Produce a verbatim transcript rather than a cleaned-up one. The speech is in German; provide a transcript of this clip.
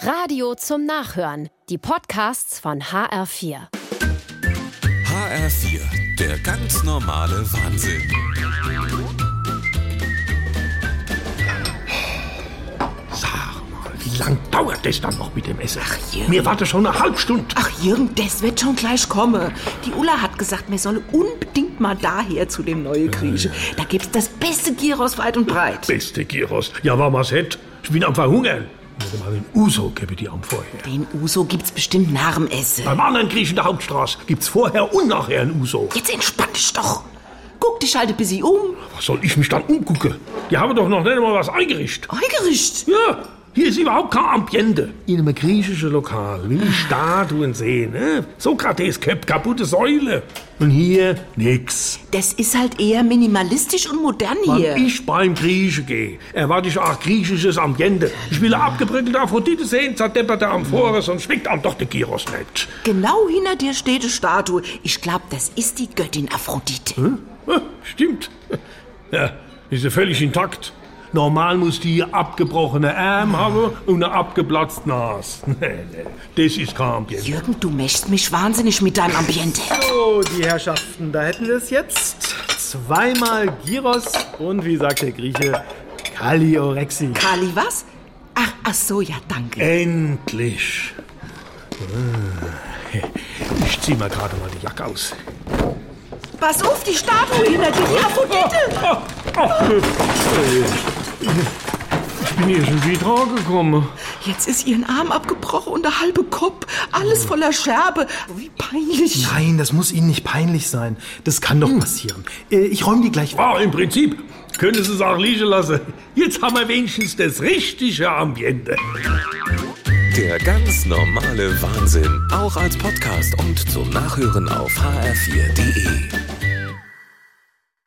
Radio zum Nachhören. Die Podcasts von H R vier. H R vier, der ganz normale Wahnsinn. Sag mal, wie lang dauert das dann noch mit dem Essen? Ach, Jürgen. Mir warte schon eine halbe Stunde. Ach Jürgen, das wird schon gleich kommen. Die Ulla hat gesagt, wir sollen unbedingt mal daher zu dem neuen Grieche. Da gibt's das beste Gyros weit und breit. Beste Gyros. Ja, war mal's hätt. Ich bin am Verhungern. Ich mal den Uso gebe die am vorher. Den Uso gibt's bestimmt nach dem Essen. Beim anderen Griechen der Hauptstraße gibt's vorher und nachher ein Uso. Jetzt entspann dich doch. Guck dich halt ein bisschen um. Was soll ich mich dann umgucken? Die haben doch noch nicht mal was eingerichtet. Eingerichtet? Ja, hier ist überhaupt kein Ambiente. In einem griechischen Lokal will ich Statuen sehen. Ne? Sokrates köpft kaputte Säule. Und hier nix. Das ist halt eher minimalistisch und modern hier. Wenn ich beim Griechen gehe, erwarte ich auch griechisches Ambiente. Ich will eine abgebröckelte Aphrodite sehen, zerdeppert der Amphore, sonst schmeckt einem doch der Gyros nicht. Genau hinter dir steht eine Statue. Ich glaube, das ist die Göttin Aphrodite. Hm? Ja, stimmt. Ja, ist ja völlig intakt. Normal muss die abgebrochene Arme haben und eine abgeplatzte Nase. Nee, nee, das ist kein Ambiente. Jürgen, du mächst mich wahnsinnig mit deinem Ambiente. So, die Herrschaften, da hätten wir es jetzt. Zweimal Gyros und, wie sagt der Grieche, Kaliorexi. Kali, was? Ach, ach so, ja, danke. Endlich. Ich zieh mal gerade mal die Jacke aus. Pass auf, die Statue hinter dir, die Aphrodite. Oh, oh. Ich bin hier schon wieder angekommen. Jetzt ist ihren Arm abgebrochen und der halbe Kopf. Alles voller Scherbe. Wie peinlich. Nein, das muss Ihnen nicht peinlich sein. Das kann doch passieren. Ich räume die gleich weg. Oh, im Prinzip können Sie es auch liegen lassen. Jetzt haben wir wenigstens das richtige Ambiente. Der ganz normale Wahnsinn, auch als Podcast und zum Nachhören auf h r vier punkt d e.